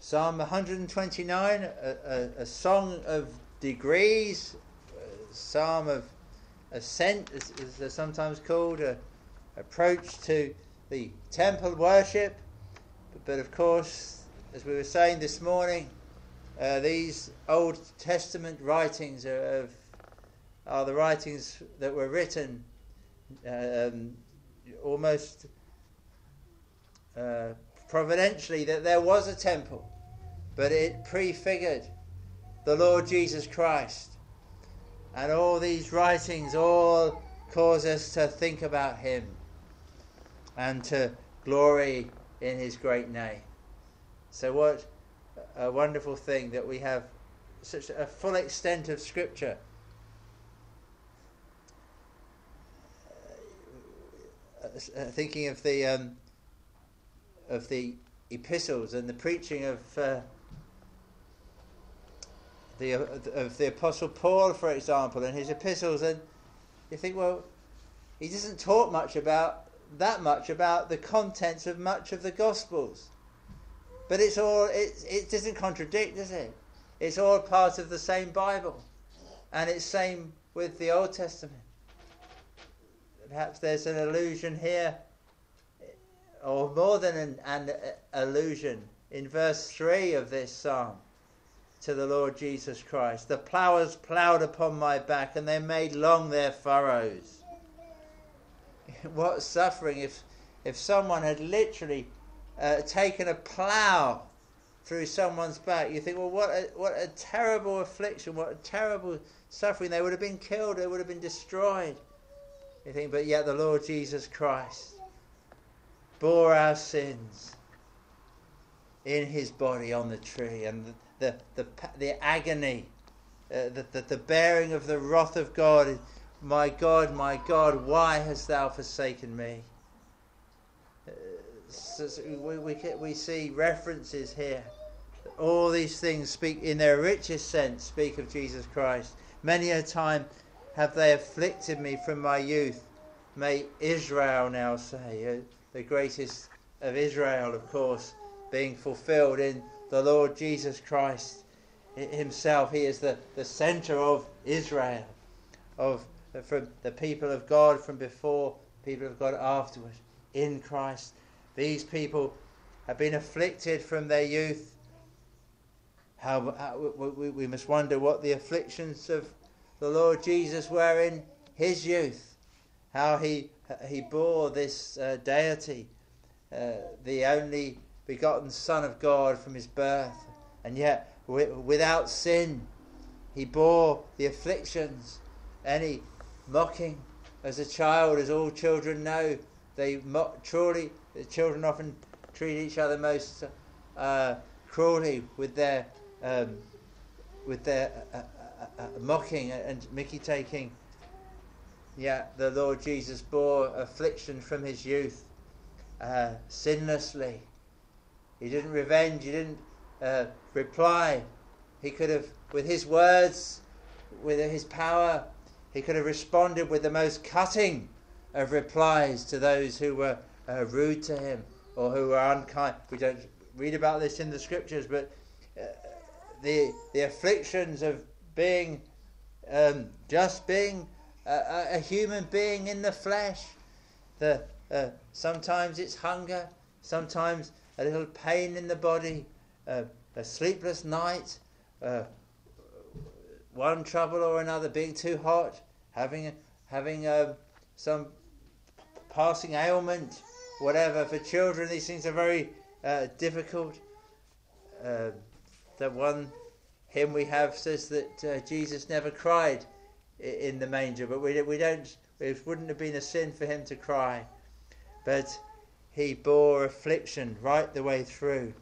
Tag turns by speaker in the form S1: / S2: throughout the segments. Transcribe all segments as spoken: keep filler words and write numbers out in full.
S1: Psalm one hundred twenty-nine, a, a, a song of degrees, a psalm of ascent, as, as they're sometimes called, a approach to the temple worship. But, but of course, as we were saying this morning, uh, these Old Testament writings are, of, are the writings that were written um, almost uh, providentially, that there was a temple, but it prefigured the Lord Jesus Christ. And all these writings all cause us to think about him and to glory in his great name. So what a wonderful thing that we have such a full extent of Scripture. Uh, thinking of the um, of the epistles and the preaching of uh, the of the Apostle Paul, for example, and his epistles, and you think, well, he doesn't talk much about that much about the contents of much of the Gospels, but it's all it it doesn't contradict, does it? It's all part of the same Bible, and it's same with the Old Testament. Perhaps there's an allusion here, or more than an, an allusion, in verse three of this psalm, to the Lord Jesus Christ. The ploughers ploughed upon my back, and they made long their furrows. What suffering if if someone had literally uh, taken a plough through someone's back. You think, well, what a, what a terrible affliction, what a terrible suffering. They would have been killed, they would have been destroyed. You think, but yet the Lord Jesus Christ bore our sins in his body on the tree, and the the the, the agony, uh, the, the the bearing of the wrath of God. My God, my God, why hast thou forsaken me? Uh, so, so we, we we see references here. All these things speak, in their richest sense, speak of Jesus Christ. Many a time have they afflicted me from my youth. May Israel now say, uh, the greatest of Israel, of course, being fulfilled in the Lord Jesus Christ himself. He is the, the centre of Israel, of from the people of God from before, people of God afterward, in Christ. These people have been afflicted from their youth. How, how we, we must wonder what the afflictions of the Lord Jesus were in his youth. How he he bore this uh, deity, uh, the only begotten Son of God from his birth, and yet w- without sin, he bore the afflictions. Any mocking as a child, as all children know, they mock, truly, the children often treat each other most uh, cruelly with their um, with their uh, uh, uh, mocking and Mickey taking. Yet the Lord Jesus bore affliction from his youth uh, sinlessly. He didn't revenge, he didn't uh, reply. He could have, with his words, with his power, he could have responded with the most cutting of replies to those who were uh, rude to him or who were unkind. We don't read about this in the scriptures, but uh, the the afflictions of being um, just being a, a human being in the flesh. The uh, sometimes it's hunger, sometimes a little pain in the body, uh, a sleepless night, uh, one trouble or another, being too hot, having having uh, some passing ailment, whatever. For children, these things are very uh, difficult. Uh, that one hymn we have says that uh, Jesus never cried in the manger, but we we don't. It wouldn't have been a sin for him to cry, but he bore affliction right the way through.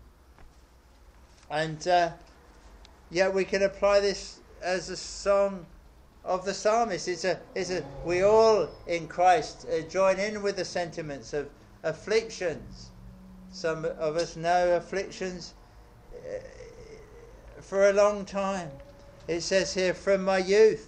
S1: And uh, yet we can apply this as a song of the psalmist. It's a, it's a. We all in Christ uh, join in with the sentiments of afflictions. Some of us know afflictions uh, for a long time. It says here, from my youth.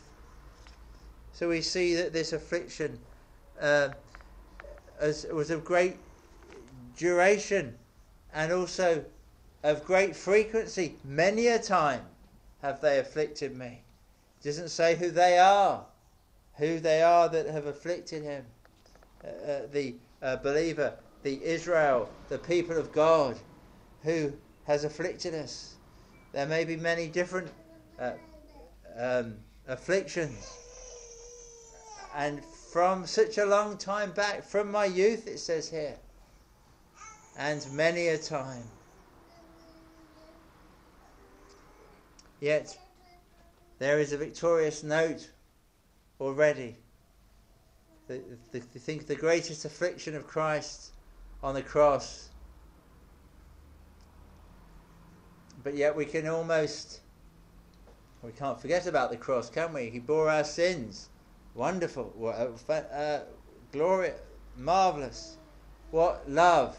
S1: So we see that this affliction uh, as, was of great duration and also of great frequency. Many a time have they afflicted me. It doesn't say who they are, who they are that have afflicted him. Uh, uh, the uh, believer, the Israel, the people of God, who has afflicted us. There may be many different uh, um, afflictions. And from such a long time back, from my youth, it says here, and many a time. Yet there is a victorious note already. The, the, the, think the greatest affliction of Christ on the cross. But yet we can almost, we can't forget about the cross, can we? He bore our sins. Wonderful. Uh, uh, glorious. Marvellous. What love.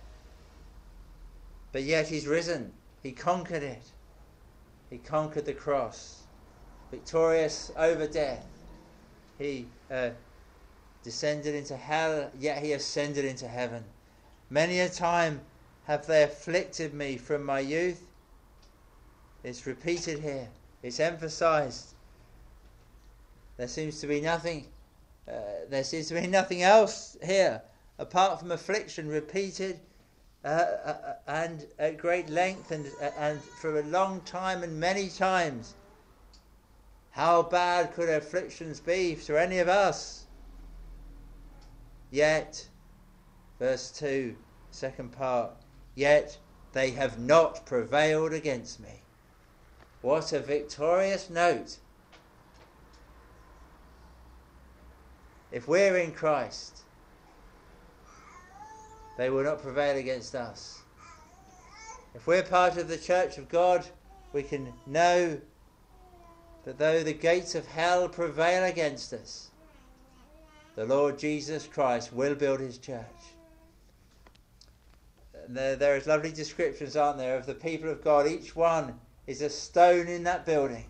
S1: But yet he's risen. He conquered it. He conquered the cross. Victorious over death. He uh, descended into hell, yet he ascended into heaven. Many a time have they afflicted me from my youth. It's repeated here. It's emphasized. There seems to be nothing. Uh, there seems to be nothing else here apart from affliction, repeated uh, uh, and at great length and uh, and for a long time and many times. How bad could afflictions be to any of us? Yet, verse two, second part. Yet they have not prevailed against me. What a victorious note. If we're in Christ, they will not prevail against us. If we're part of the church of God, we can know that though the gates of hell prevail against us, the Lord Jesus Christ will build his church. And there, there is lovely descriptions, aren't there, of the people of God. Each one is a stone in that building.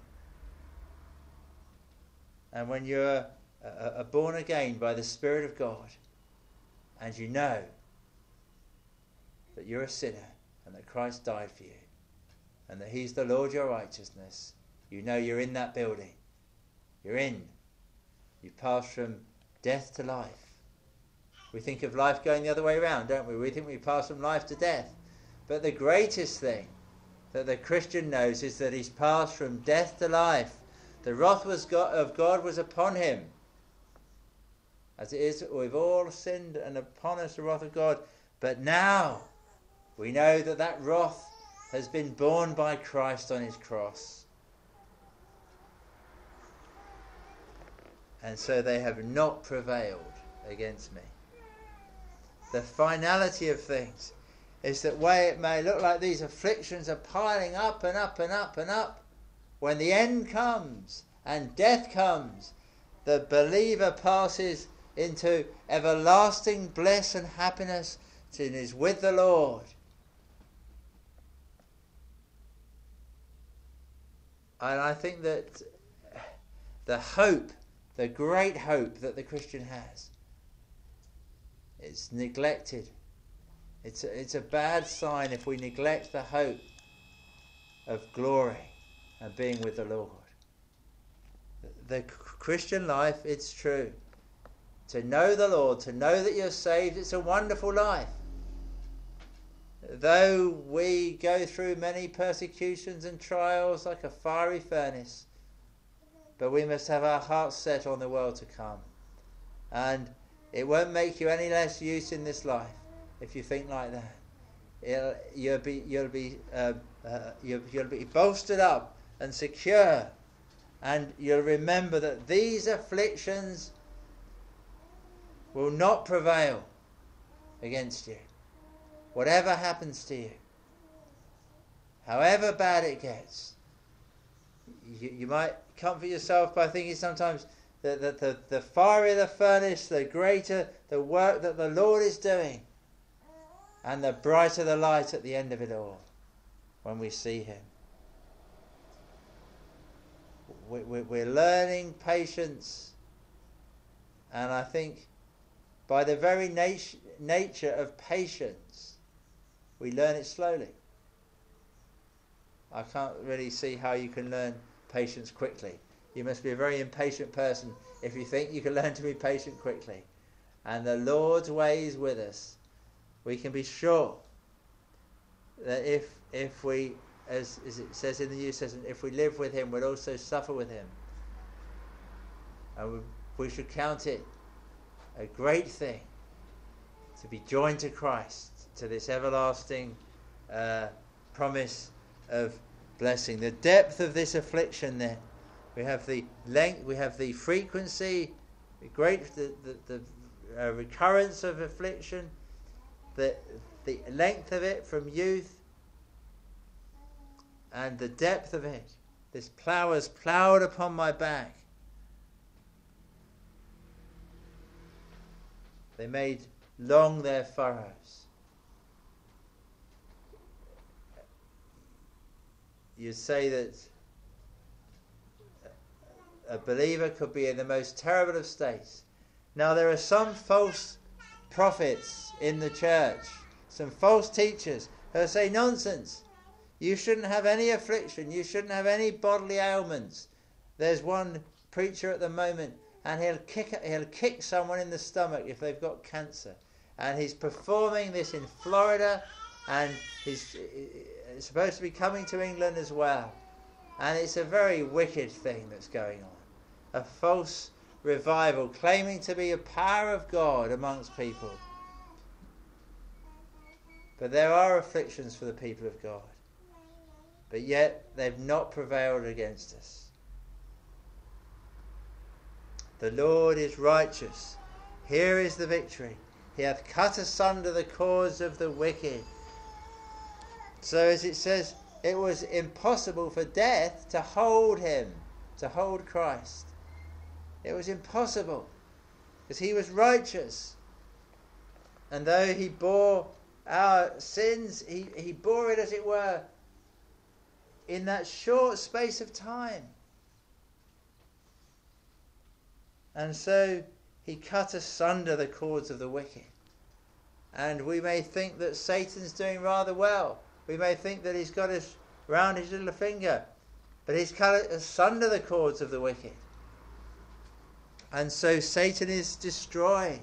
S1: And when you're are born again by the Spirit of God, and you know that you're a sinner and that Christ died for you and that he's the Lord your righteousness, you know you're in that building. You're in. You've passed from death to life. We think of life going the other way around, don't we? We think we pass from life to death. But the greatest thing that the Christian knows is that he's passed from death to life. The wrath was God, of God was upon him. As it is, we've all sinned and upon us the wrath of God. But now we know that that wrath has been borne by Christ on his cross. And so they have not prevailed against me. The finality of things is that way it may look like these afflictions are piling up and up and up and up, when the end comes and death comes, the believer passes into everlasting bliss and happiness and is with the Lord. And I think that the hope, the great hope that the Christian has, is neglected. It's a, it's a bad sign if we neglect the hope of glory and being with the Lord. The Christian life, it's true. To know the Lord, to know that you're saved, it's a wonderful life. Though we go through many persecutions and trials like a fiery furnace, but we must have our hearts set on the world to come. And it won't make you any less use in this life if you think like that. It'll, you'll be, you'll be, uh, uh, you'll, you'll be bolstered up and secure, and you'll remember that these afflictions will not prevail against you. Whatever happens to you, however bad it gets, you, you might comfort yourself by thinking sometimes that the, the, the fire of the furnace, the greater the work that the Lord is doing, and the brighter the light at the end of it all when we see him. We, we, we're learning patience, and I think by the very nat- nature of patience, we learn it slowly. I can't really see how you can learn patience quickly. You must be a very impatient person if you think you can learn to be patient quickly. And the Lord's ways with us, we can be sure that if if we, as, as it says in the New Testament, if we live with him, we'll also suffer with him. And we, we should count it a great thing to be joined to Christ, to this everlasting uh, promise of blessing. The depth of this affliction then, we have the length, we have the frequency, the great, the, the, the uh, recurrence of affliction, the, the length of it from youth, and the depth of it. This plough has ploughed upon my back. They made long their furrows. You say that a believer could be in the most terrible of states. Now there are some false prophets in the church, some false teachers who say nonsense. You shouldn't have any affliction. You shouldn't have any bodily ailments. There's one preacher at the moment, and he'll kick he'll kick someone in the stomach if they've got cancer. And he's performing this in Florida, and he's, he's supposed to be coming to England as well. And it's a very wicked thing that's going on. A false revival claiming to be a power of God amongst people. But there are afflictions for the people of God. But yet they've not prevailed against us. The Lord is righteous. Here is the victory. He hath cut asunder the cords of the wicked. So as it says, it was impossible for death to hold him, to hold Christ. It was impossible, because he was righteous. And though he bore our sins, he, he bore it, as it were, in that short space of time. And so he cut asunder the cords of the wicked. And we may think that Satan's doing rather well. We may think that he's got us round his little finger. But he's cut asunder the cords of the wicked. And so Satan is destroyed.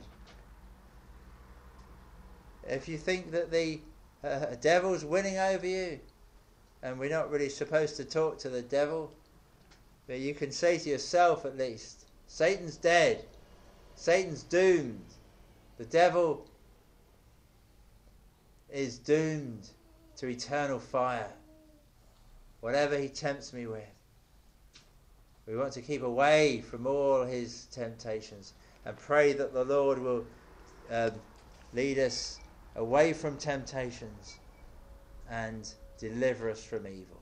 S1: If you think that the uh, devil's winning over you, and we're not really supposed to talk to the devil, but you can say to yourself at least, Satan's dead. Satan's doomed. The devil is doomed to eternal fire, whatever he tempts me with. We want to keep away from all his temptations and pray that the Lord will um, lead us away from temptations and deliver us from evil.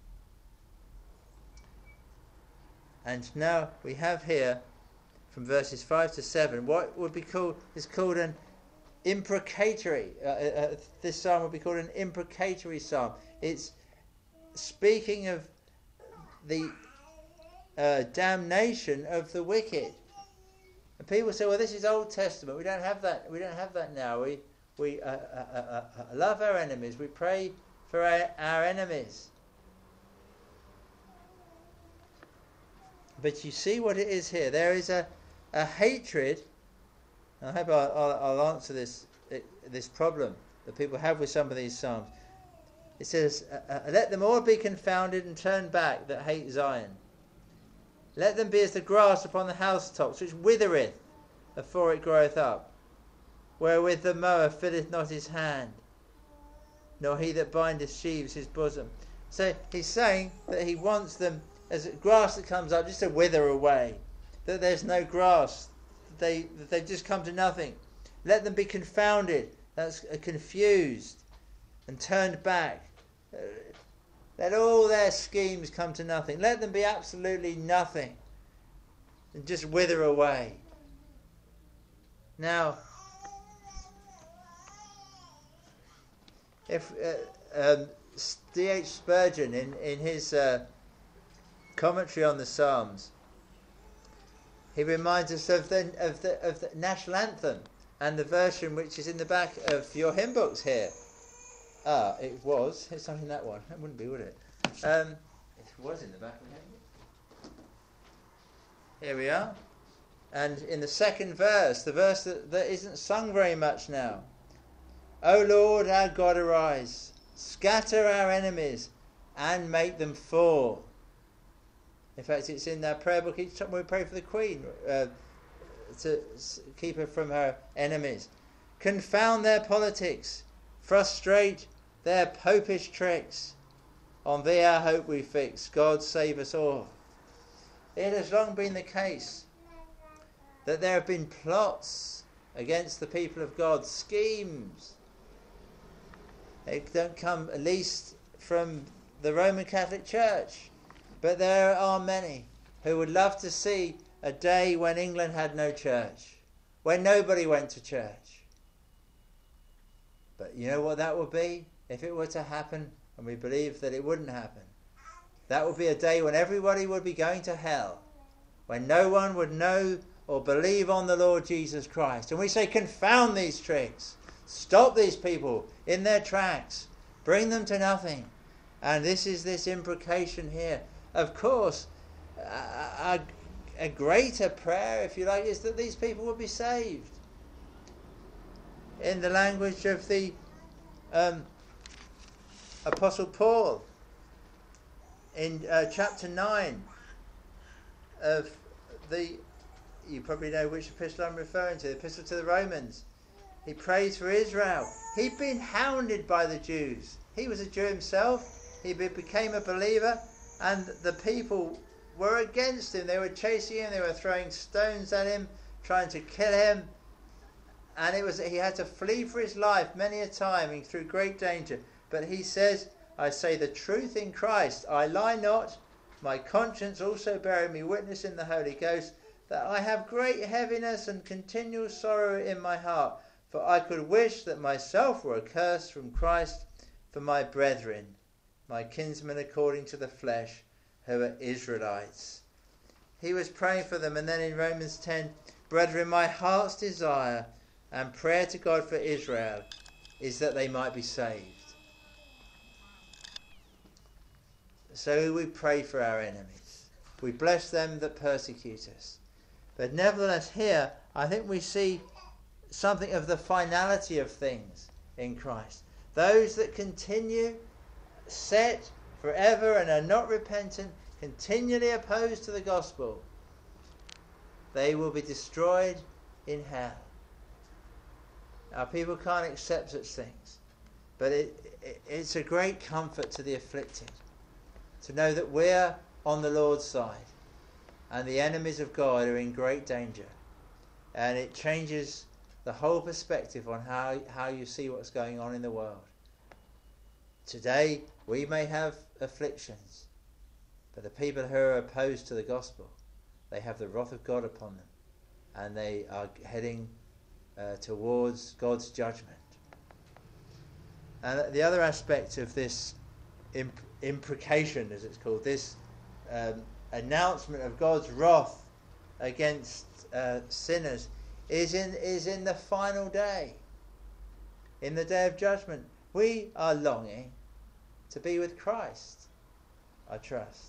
S1: And now we have here from verses five to seven what would be called is called an imprecatory. Uh, uh, this psalm would be called an imprecatory psalm. It's speaking of the uh, damnation of the wicked. And people say, "Well, this is Old Testament. We don't have that. We don't have that now. We we uh, uh, uh, uh, love our enemies. We pray for our, our enemies." But you see what it is here. There is a, a hatred. I hope I'll, I'll, I'll answer this this problem that people have with some of these psalms. It says, uh, uh, "Let them all be confounded and turn back that hate Zion. Let them be as the grass upon the housetops, which withereth afore it groweth up, wherewith the mower filleth not his hand, nor he that bindeth sheaves his bosom." So he's saying that he wants them as grass that comes up just to wither away, that there's no grass, that they that they've just come to nothing. Let them be confounded, that's uh, confused and turned back. Uh, let all their schemes come to nothing. Let them be absolutely nothing and just wither away. Now, if uh, um, D H Spurgeon in in his uh, commentary on the Psalms, he reminds us of the of the of the national anthem and the version which is in the back of your hymn books here. Ah, it was. It's not in that one. It wouldn't be, would it? Um, it was in the back of it. Here we are. And in the second verse, the verse that, that isn't sung very much now. O Lord our God, arise, scatter our enemies and make them fall. In fact, it's in our prayer book each time we pray for the Queen, uh, to keep her from her enemies. Confound their politics, frustrate their popish tricks. On thee our hope we fix, God save us all. It has long been the case that there have been plots against the people of God, schemes. They don't come at least from the Roman Catholic Church, but there are many who would love to see a day when England had no church, when nobody went to church. But you know what that would be if it were to happen, and we believe that it wouldn't happen? That would be a day when everybody would be going to hell, when no one would know or believe on the Lord Jesus Christ. And we say, confound these tricks. Stop these people in their tracks. Bring them to nothing. And this is this imprecation here. Of course, a, a, a greater prayer, if you like, is that these people would be saved. In the language of the um, Apostle Paul, in uh, chapter nine of the, you probably know which epistle I'm referring to, the epistle to the Romans. He prays for Israel. He'd been hounded by the Jews. He was a Jew himself. He became a believer, and the people were against him. They were chasing him. They were throwing stones at him, trying to kill him. And it was he had to flee for his life many a time and through great danger. But he says, I say the truth in Christ. I lie not. My conscience also bearing me witness in the Holy Ghost, that I have great heaviness and continual sorrow in my heart. For I could wish that myself were accursed from Christ for my brethren, my kinsmen according to the flesh, who are Israelites. He was praying for them. And then in Romans ten, brethren, my heart's desire and prayer to God for Israel is that they might be saved. So we pray for our enemies. We bless them that persecute us. But nevertheless here, I think we see something of the finality of things in Christ. Those that continue set forever and are not repentant, continually opposed to the gospel, they will be destroyed in hell. Our people can't accept such things, but it, it, it's a great comfort to the afflicted to know that we're on the Lord's side and the enemies of God are in great danger. And it changes the whole perspective on how, how you see what's going on in the world. Today we may have afflictions, but the people who are opposed to the gospel, they have the wrath of God upon them, and they are heading uh, towards God's judgment. And the other aspect of this imp- imprecation, as it's called, this um, announcement of God's wrath against uh, sinners, is in is in the final day, in the day of judgment. We are longing to be with Christ, I trust.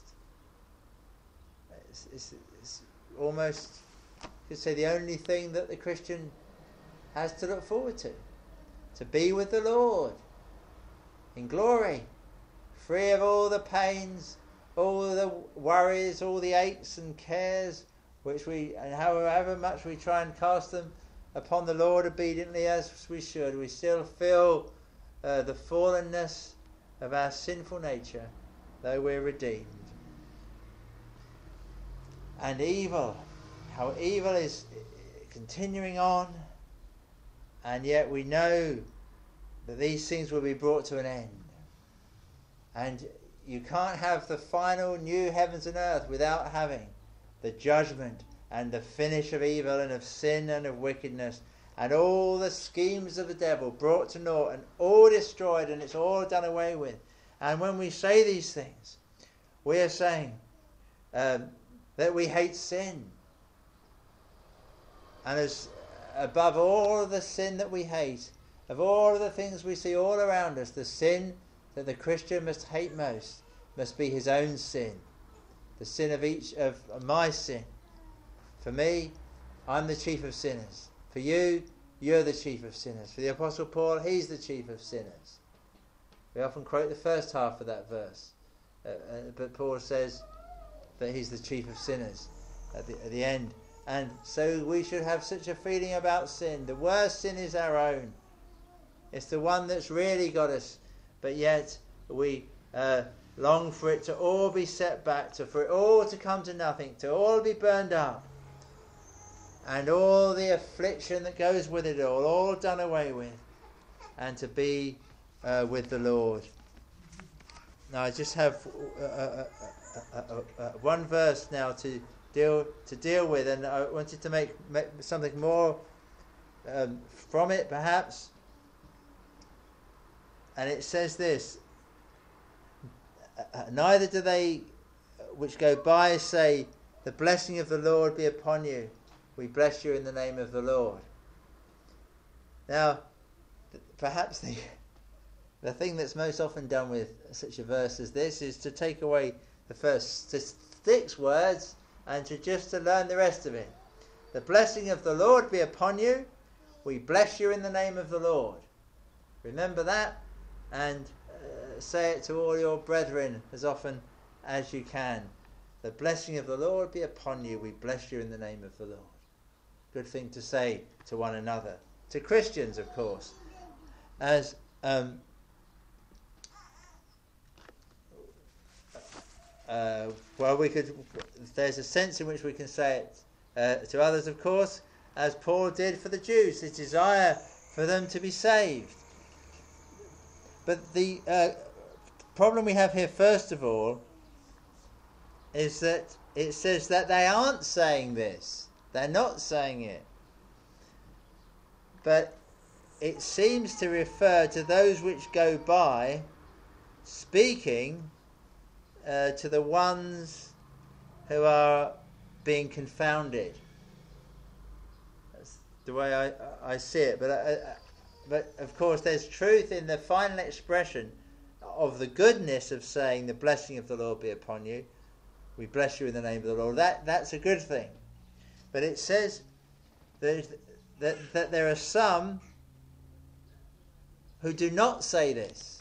S1: It's, it's, it's almost, you could say, the only thing that the Christian has to look forward to. To be with the Lord in glory, free of all the pains, all the worries, all the aches and cares, which we, and however much we try and cast them upon the Lord obediently as we should, we still feel uh, the fallenness of our sinful nature, though we're redeemed. And evil, how evil is continuing on, and yet we know that these things will be brought to an end. And you can't have the final new heavens and earth without having the judgment and the finish of evil and of sin and of wickedness and all the schemes of the devil brought to naught and all destroyed, and it's all done away with. And when we say these things, we are saying um, that we hate sin. And as above all of the sin that we hate, of all of the things we see all around us, the sin that the Christian must hate most must be his own sin, the sin of each of my sin. For me, I'm the chief of sinners. For you, you're the chief of sinners. For the Apostle Paul, he's the chief of sinners. We often quote the first half of that verse, uh, uh, but Paul says that he's the chief of sinners at the, at the end. And so we should have such a feeling about sin. The worst sin is our own. It's the one that's really got us, but yet we uh, long for it to all be set back, to for it all to come to nothing, to all be burned up, and all the affliction that goes with it all, all done away with, and to be uh, with the Lord. Now I just have uh, uh, uh, uh, uh, one verse now to deal to deal with, and I wanted to make, make something more um, from it, perhaps. And it says this: neither do they which go by say, the blessing of the Lord be upon you. We bless you in the name of the Lord. Now, perhaps the the thing that's most often done with such a verse as this is to take away the first six words and to just to learn the rest of it. The blessing of the Lord be upon you. We bless you in the name of the Lord. Remember that, and uh, say it to all your brethren as often as you can. The blessing of the Lord be upon you. We bless you in the name of the Lord. Good thing to say to one another. To Christians, of course. As um, uh, well, we could. There's a sense in which we can say it uh, to others, of course, as Paul did for the Jews. His desire for them to be saved. But the uh, problem we have here, first of all, is that it says that they aren't saying this. They're not saying it. But it seems to refer to those which go by, speaking uh, to the ones who are being confounded. That's the way I, I see it. But I, I, But of course there's truth in the final expression of the goodness of saying the blessing of the Lord be upon you. We bless you in the name of the Lord. That that's a good thing. But it says that, that, that there are some who do not say this.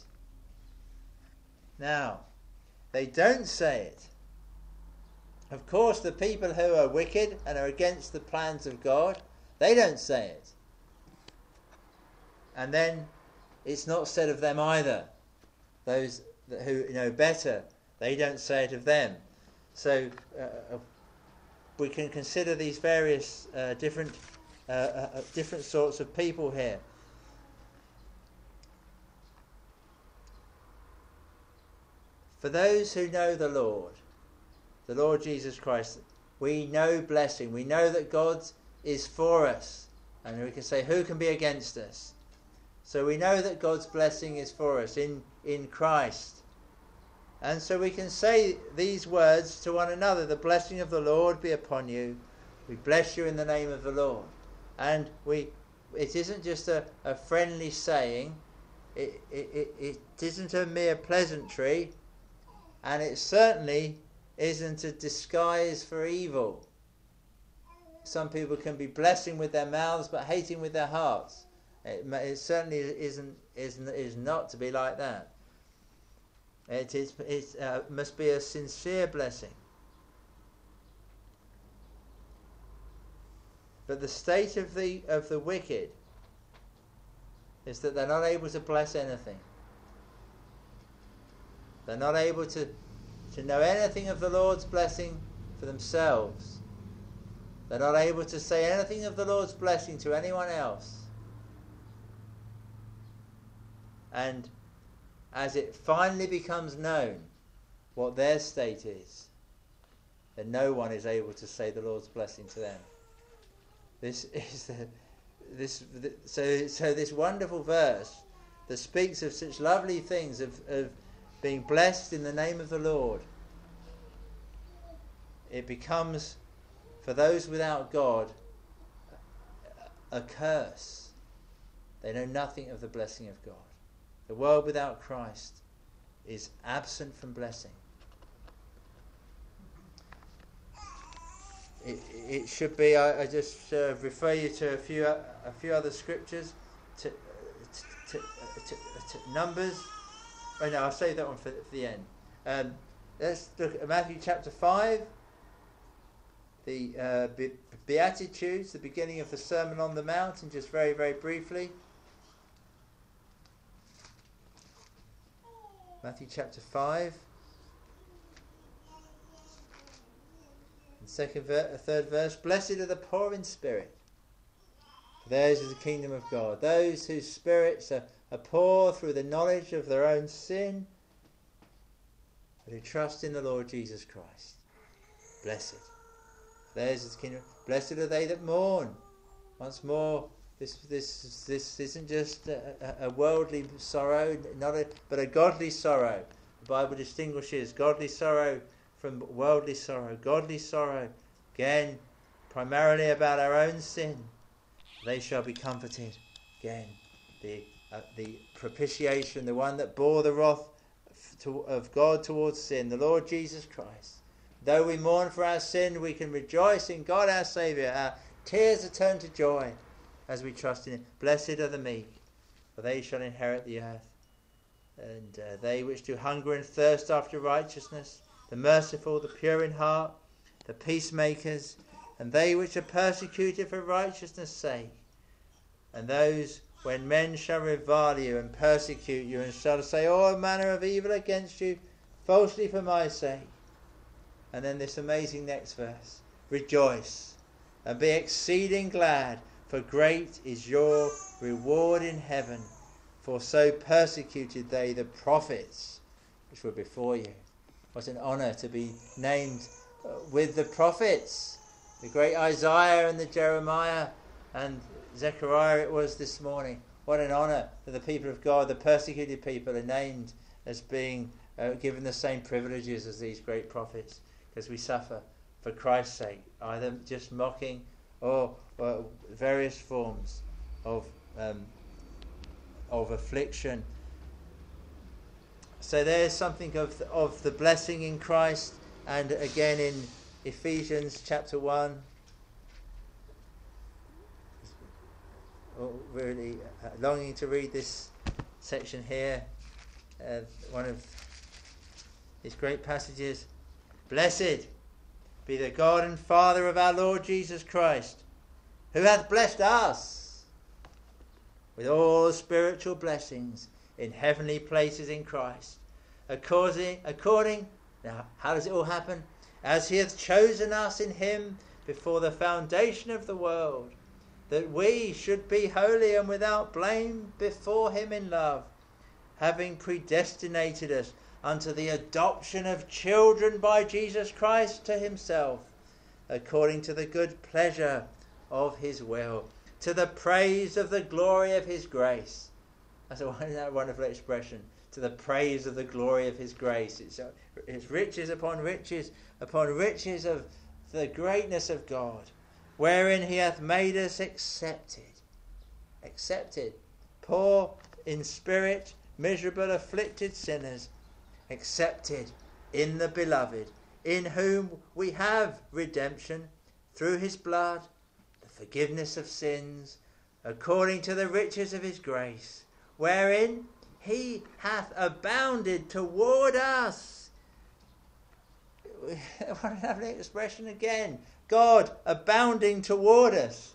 S1: Now, they don't say it. Of course, the people who are wicked and are against the plans of God, they don't say it. And then it's not said of them either. Those who know better, they don't say it of them. So uh, we can consider these various uh, different uh, uh, different sorts of people here. For those who know the Lord, the Lord Jesus Christ, we know blessing. We know that God is for us. And we can say, who can be against us? So we know that God's blessing is for us in, in Christ. And so we can say these words to one another. The blessing of the Lord be upon you. We bless you in the name of the Lord. And we, it isn't just a, a friendly saying. It, it, it, it isn't a mere pleasantry. And it certainly isn't a disguise for evil. Some people can be blessing with their mouths but hating with their hearts. It, it certainly isn't, isn't is not to be like that. It is it uh, must be a sincere blessing. But the state of the of the wicked is that they're not able to bless anything. They're not able to to know anything of the Lord's blessing for themselves. They're not able to say anything of the Lord's blessing to anyone else. And as it finally becomes known what their state is, then no one is able to say the Lord's blessing to them. This is the, this the, so so this wonderful verse that speaks of such lovely things of, of being blessed in the name of the Lord. It becomes, for those without God, a curse. They know nothing of the blessing of God. The world without Christ is absent from blessing. it, it should be. I, I just uh, refer you to a few uh, a few other scriptures, to, to, to, to, to Numbers. Oh no, I'll save that one for, for the end. Um, let's look at Matthew chapter five. The uh, Be- Beatitudes, the beginning of the Sermon on the Mount, and just very very briefly. Matthew chapter five. Second, ver- third verse. Blessed are the poor in spirit, for theirs is the kingdom of God. Those whose spirits are, are poor through the knowledge of their own sin, but who trust in the Lord Jesus Christ. Blessed. Theirs is the kingdom. Blessed are they that mourn. Once more, this this this isn't just a, a, a worldly sorrow, not a, but a godly sorrow. The Bible distinguishes godly sorrow from worldly sorrow. Godly sorrow, again, primarily about our own sin. They shall be comforted. Again, the uh, the propitiation, the one that bore the wrath to, of God towards sin, the Lord Jesus Christ. Though we mourn for our sin, we can rejoice in God our Saviour. Our tears are turned to joy as we trust in Him. Blessed are the meek, for they shall inherit the earth. And uh, they which do hunger and thirst after righteousness, the merciful, the pure in heart, the peacemakers, and they which are persecuted for righteousness' sake. And those, when men shall revile you and persecute you, and shall say all manner of evil against you, falsely for my sake. And then this amazing next verse. Rejoice, and be exceeding glad, for great is your reward in heaven. For so persecuted they the prophets which were before you. What an honour to be named uh, with the prophets, the great Isaiah and the Jeremiah and Zechariah it was this morning. What an honour that the people of God, the persecuted people, are named as being uh, given the same privileges as these great prophets, because we suffer for Christ's sake, either just mocking or, or various forms of um, of affliction. So there's something of the, of the blessing in Christ, and again in Ephesians chapter one. Oh, really uh, longing to read this section here. Uh, one of these great passages. Blessed be the God and Father of our Lord Jesus Christ, who hath blessed us with all spiritual blessings in heavenly places in Christ, according, according, now how does it all happen? As he hath chosen us in him before the foundation of the world, that we should be holy and without blame before him in love, having predestinated us unto the adoption of children by Jesus Christ to himself, according to the good pleasure of his will, to the praise of the glory of his grace. That's a, isn't that a wonderful expression? To the praise of the glory of his grace. It's, uh, it's riches upon riches upon riches of the greatness of God, wherein he hath made us accepted. Accepted. Poor in spirit, miserable, afflicted sinners. Accepted in the beloved, in whom we have redemption through his blood, the forgiveness of sins, according to the riches of his grace, wherein he hath abounded toward us. What a lovely expression again. God abounding toward us.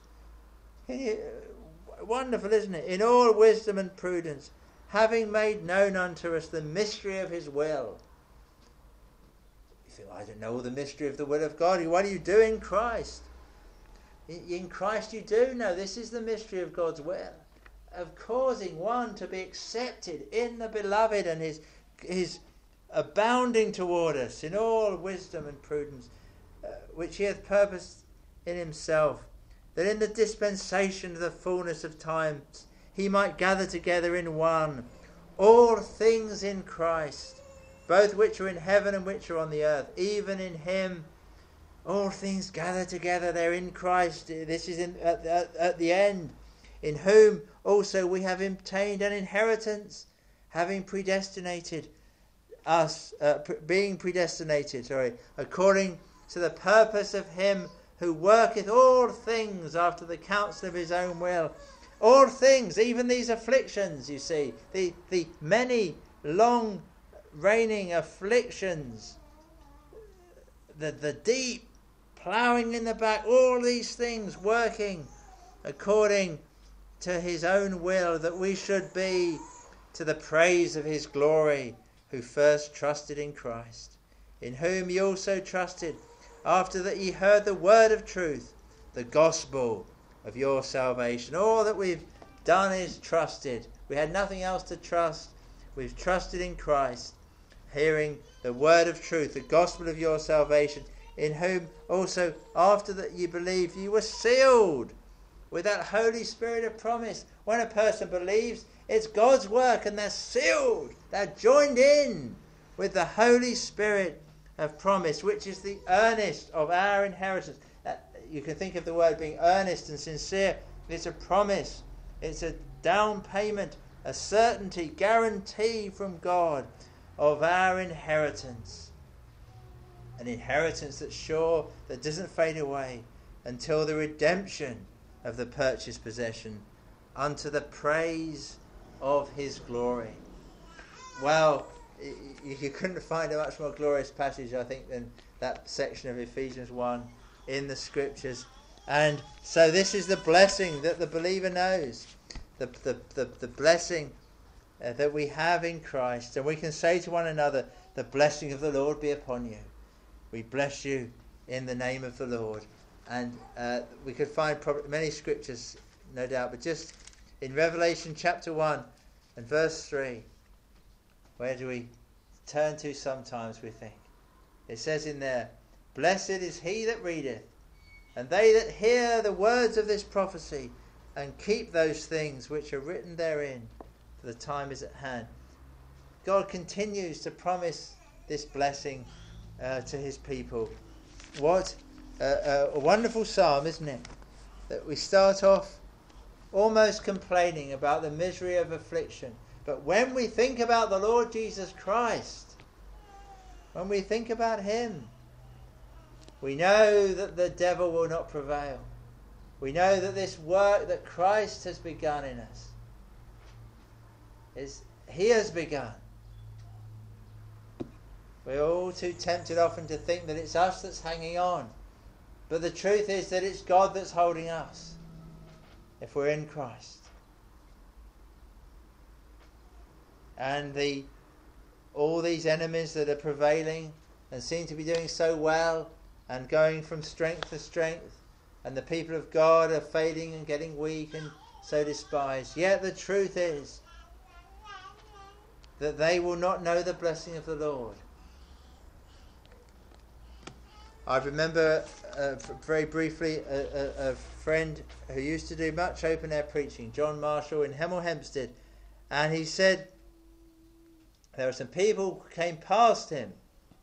S1: Wonderful, isn't it? In all wisdom and prudence, having made known unto us the mystery of his will. You think, I don't know the mystery of the will of God. What do you do in Christ? In Christ you do know this is the mystery of God's will, of causing one to be accepted in the beloved, and his his abounding toward us in all wisdom and prudence, uh, which he hath purposed in himself, that in the dispensation of the fullness of times he might gather together in one all things in Christ, both which are in heaven and which are on the earth, even in him all things gather together. They're in Christ. This is in, at, at, at the end. In whom also we have obtained an inheritance, having predestinated us, uh, pre- being predestinated, sorry, according to the purpose of him who worketh all things after the counsel of his own will. All things, even these afflictions, you see, the, the many long reigning afflictions, the, the deep ploughing in the back, all these things working according to his own will, that we should be to the praise of his glory, who first trusted in Christ, in whom ye also trusted, after that ye heard the word of truth, the gospel of your salvation. All that we've done is trusted. We had nothing else to trust. We've trusted in Christ, hearing the word of truth, the gospel of your salvation, in whom also after that ye believed, ye were sealed with that Holy Spirit of promise. When a person believes, it's God's work, and they're sealed. They're joined in with the Holy Spirit of promise, which is the earnest of our inheritance. Uh, you can think of the word being earnest and sincere. It's a promise. It's a down payment, a certainty, guarantee from God of our inheritance. An inheritance that's sure, that doesn't fade away until the redemption of the purchased possession, unto the praise of his glory. Well, you couldn't find a much more glorious passage, I think, than that section of Ephesians one in the scriptures. And so this is the blessing that the believer knows, the the the, the blessing uh, that we have in Christ. And we can say to one another, the blessing of the Lord be upon you. We bless you in the name of the Lord. And uh, we could find probably many scriptures, no doubt, but just in Revelation chapter one and verse three, where do we turn to sometimes, we think? It says in there, blessed is he that readeth, and they that hear the words of this prophecy, and keep those things which are written therein, for the time is at hand. God continues to promise this blessing uh, to his people. What uh, uh, a wonderful psalm, isn't it? That we start off almost complaining about the misery of affliction. But when we think about the Lord Jesus Christ, when we think about him, we know that the devil will not prevail. We know that this work that Christ has begun in us, is he has begun. We're all too tempted often to think that it's us that's hanging on. But the truth is that it's God that's holding us, if we're in Christ. And the all these enemies that are prevailing and seem to be doing so well and going from strength to strength, and the people of God are fading and getting weak and so despised. Yet the truth is that they will not know the blessing of the Lord. I remember uh, very briefly a, a, a friend who used to do much open air preaching, John Marshall in Hemel Hempstead, and he said there were some people who came past him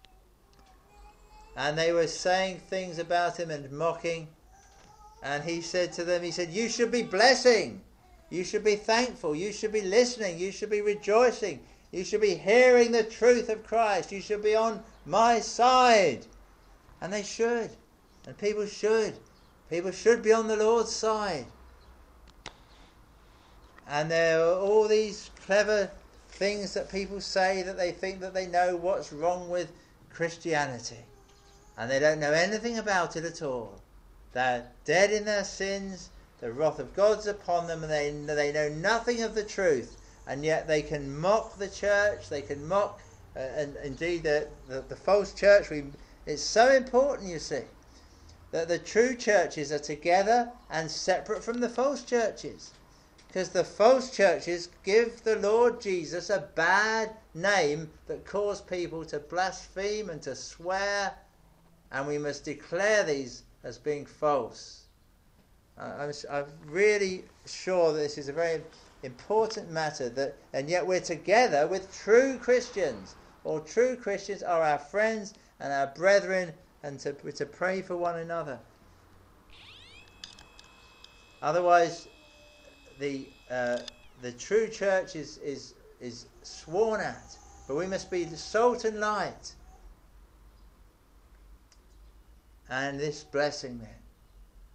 S1: and they were saying things about him and mocking, and he said to them, he said, you should be blessing, you should be thankful, you should be listening, you should be rejoicing, you should be hearing the truth of Christ, you should be on my side. And they should. And people should. People should be on the Lord's side. And there are all these clever things that people say that they think that they know what's wrong with Christianity. And they don't know anything about it at all. They're dead in their sins. The wrath of God's upon them, and they, they know nothing of the truth. And yet they can mock the church. They can mock, uh, and indeed the, the, the false church. We It's so important, you see, that the true churches are together and separate from the false churches. Because the false churches give the Lord Jesus a bad name that cause people to blaspheme and to swear, and we must declare these as being false. I'm, I'm really sure that this is a very important matter, that, and yet we're together with true Christians. All true Christians are our friends and our brethren, and to, to pray for one another. Otherwise, the uh, the true church is, is is sworn at. But we must be the salt and light. And this blessing then,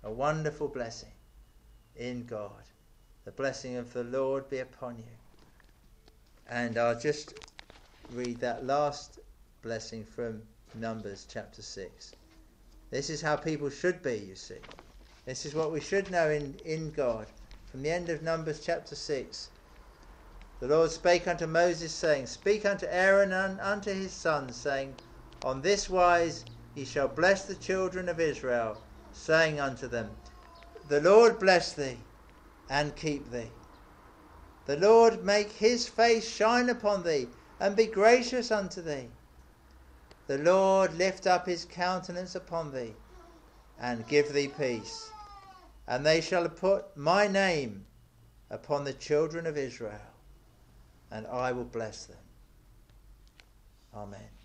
S1: A wonderful blessing in God. The blessing of the Lord be upon you. And I'll just read that last blessing from Numbers chapter six. This is how people should be, you see. This is what we should know in, in God. From the end of Numbers chapter six. The Lord spake unto Moses, saying, Speak unto Aaron and unto his sons, saying, On this wise ye shall bless the children of Israel, saying unto them, The Lord bless thee, and keep thee. The Lord make his face shine upon thee, and be gracious unto thee. The Lord lift up his countenance upon thee, and give thee peace. And they shall put my name upon the children of Israel, and I will bless them. Amen.